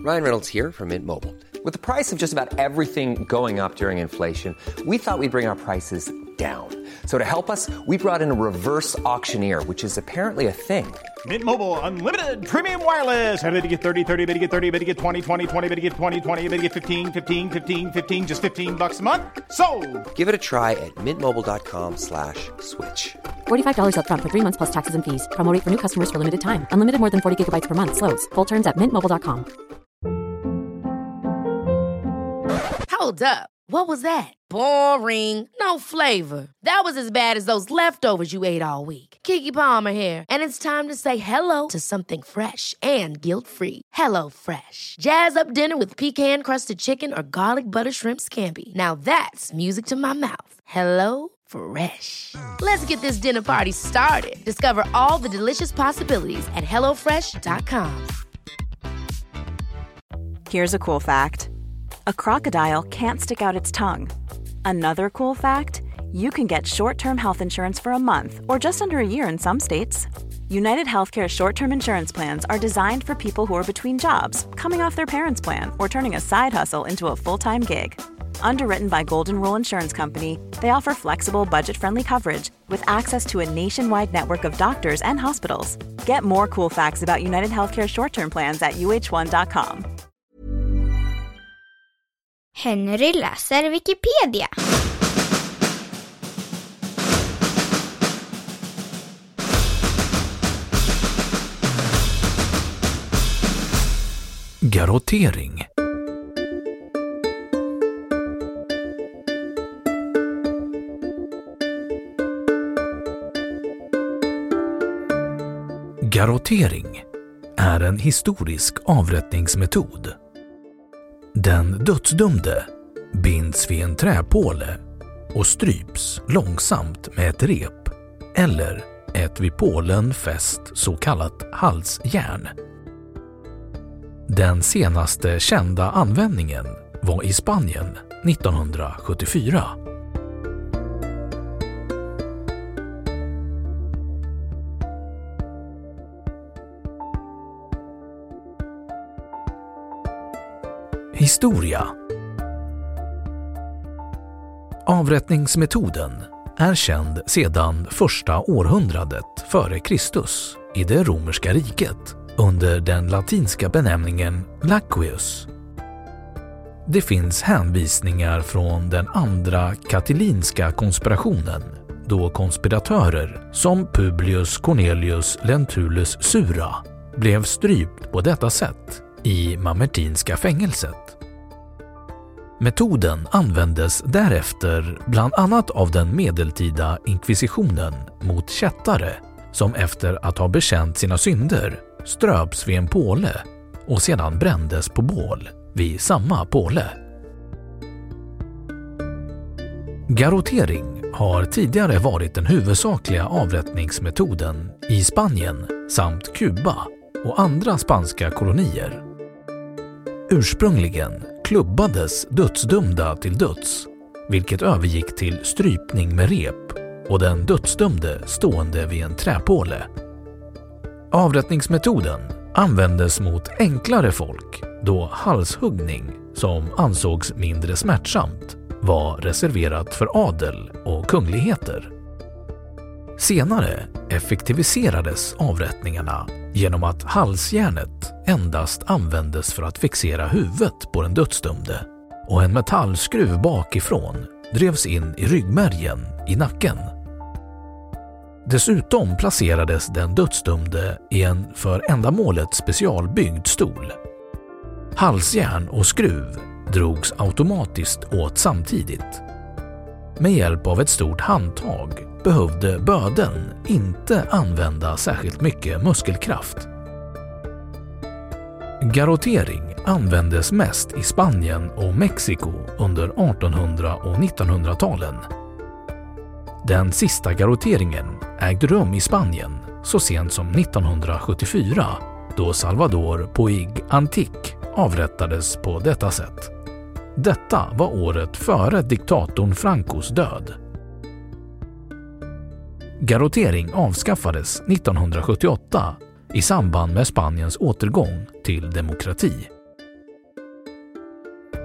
Ryan Reynolds here from Mint Mobile. With the price of just about everything going up during inflation, we thought we'd bring our prices down. So to help us, we brought in a reverse auctioneer, which is apparently a thing. Mint Mobile Unlimited Premium Wireless. How to get 30, 30, bit to get 30, bit to get 20, 20, 20, bit to get 20, 20, bit to get 15, 15, 15, 15, just $15 a month? Sold! Give it a try at mintmobile.com/switch. $45 up front for 3 months plus taxes and fees. Promo rate for new customers for limited time. Unlimited more than 40 gigabytes per month. Slows full terms at mintmobile.com. Hold up. What was that? Boring. No flavor. That was as bad as those leftovers you ate all week. Keke Palmer here, and it's time to say hello to something fresh and guilt-free. Hello Fresh. Jazz up dinner with pecan-crusted chicken or garlic butter shrimp scampi. Now that's music to my mouth. Hello Fresh. Let's get this dinner party started. Discover all the delicious possibilities at hellofresh.com. Here's a cool fact. A crocodile can't stick out its tongue. Another cool fact, you can get short-term health insurance for a month or just under a year in some states. United Healthcare short-term insurance plans are designed for people who are between jobs, coming off their parents' plan, or turning a side hustle into a full-time gig. Underwritten by Golden Rule Insurance Company, they offer flexible, budget-friendly coverage with access to a nationwide network of doctors and hospitals. Get more cool facts about United Healthcare short-term plans at uh1.com. Henry läser Wikipedia. Garrottering. Garrottering är en historisk avrättningsmetod. Den dödsdömde binds vid en träpåle och stryps långsamt med ett rep eller ett vid pålen fäst så kallat halsjärn. Den senaste kända användningen var i Spanien 1974. Historia. Avrättningsmetoden är känd sedan första århundradet före Kristus i det romerska riket under den latinska benämningen laqueus. Det finns hänvisningar från den andra katilinska konspirationen då konspiratörer som Publius Cornelius Lentulus Sura blev strypt på detta sätt i mamertinska fängelset. Metoden användes därefter bland annat av den medeltida inkvisitionen mot kättare som efter att ha bekänt sina synder ströps vid en påle och sedan brändes på bål vid samma påle. Garrottering har tidigare varit den huvudsakliga avrättningsmetoden i Spanien samt Kuba och andra spanska kolonier. Ursprungligen klubbades dödsdömda till döds, vilket övergick till strypning med rep och den dödsdömde stående vid en träpåle. Avrättningsmetoden användes mot enklare folk då halshuggning, som ansågs mindre smärtsamt, var reserverat för adel och kungligheter. Senare effektiviserades avrättningarna genom att halsjärnet endast användes för att fixera huvudet på den dödsdömde och en metallskruv bakifrån drevs in i ryggmärgen i nacken. Dessutom placerades den dödsdömde i en för ändamålet specialbyggd stol. Halsjärn och skruv drogs automatiskt åt samtidigt. Med hjälp av ett stort handtag behövde bödeln inte använda särskilt mycket muskelkraft. Garrottering användes mest i Spanien och Mexiko under 1800- och 1900-talen. Den sista garrotteringen ägde rum i Spanien så sent som 1974 då Salvador Puig Antich avrättades på detta sätt. Detta var året före diktatorn Francos död. Garrottering avskaffades 1978 i samband med Spaniens återgång till demokrati.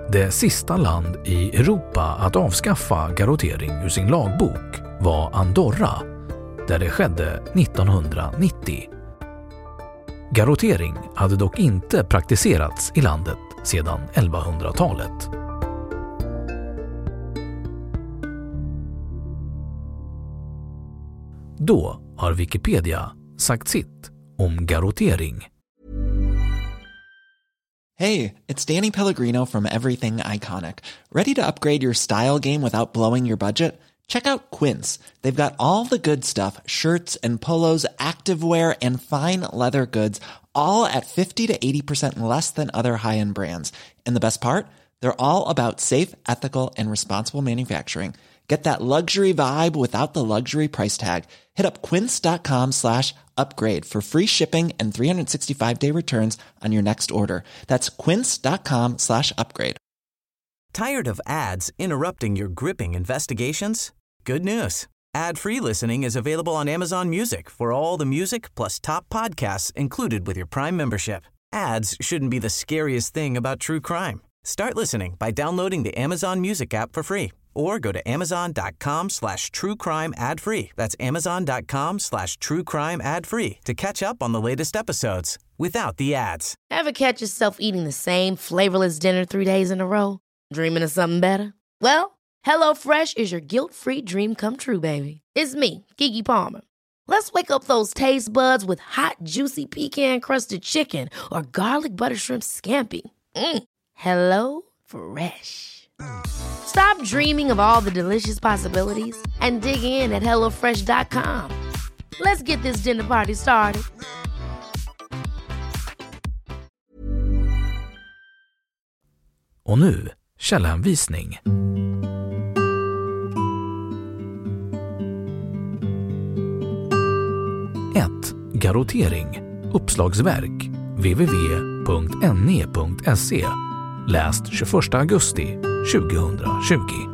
Det sista land i Europa att avskaffa garrottering ur sin lagbok var Andorra, där det skedde 1990. Garrottering hade dock inte praktiserats i landet sedan 1100-talet. Då har Wikipedia sagt sitt om garrottering. Hey, it's Danny Pellegrino from Everything Iconic. Ready to upgrade your style game without blowing your budget? Check out Quince. They've got all the good stuff, shirts and polos, activewear and fine leather goods, all at 50 to 80% less than other high-end brands. And the best part? They're all about safe, ethical, and responsible manufacturing. Get that luxury vibe without the luxury price tag. Hit up quince.com/upgrade for free shipping and 365-day returns on your next order. That's quince.com/upgrade. Tired of ads interrupting your gripping investigations? Good news. Ad-free listening is available on Amazon Music for all the music plus top podcasts included with your Prime membership. Ads shouldn't be the scariest thing about true crime. Start listening by downloading the Amazon Music app for free or go to amazon.com/truecrime ad-free. That's amazon.com/truecrime ad-free to catch up on the latest episodes without the ads. Ever catch yourself eating the same flavorless dinner 3 days in a row? Dreaming of something better? Well, HelloFresh is your guilt-free dream come true, baby. It's me, Keke Palmer. Let's wake up those taste buds with hot, juicy pecan-crusted chicken or garlic butter shrimp scampi. HelloFresh. Stop dreaming of all the delicious possibilities and dig in at HelloFresh.com. Let's get this dinner party started. Och nu, källhänvisning. 1. Garrottering. Uppslagsverk. www.ne.se. Läst 21 augusti 2020.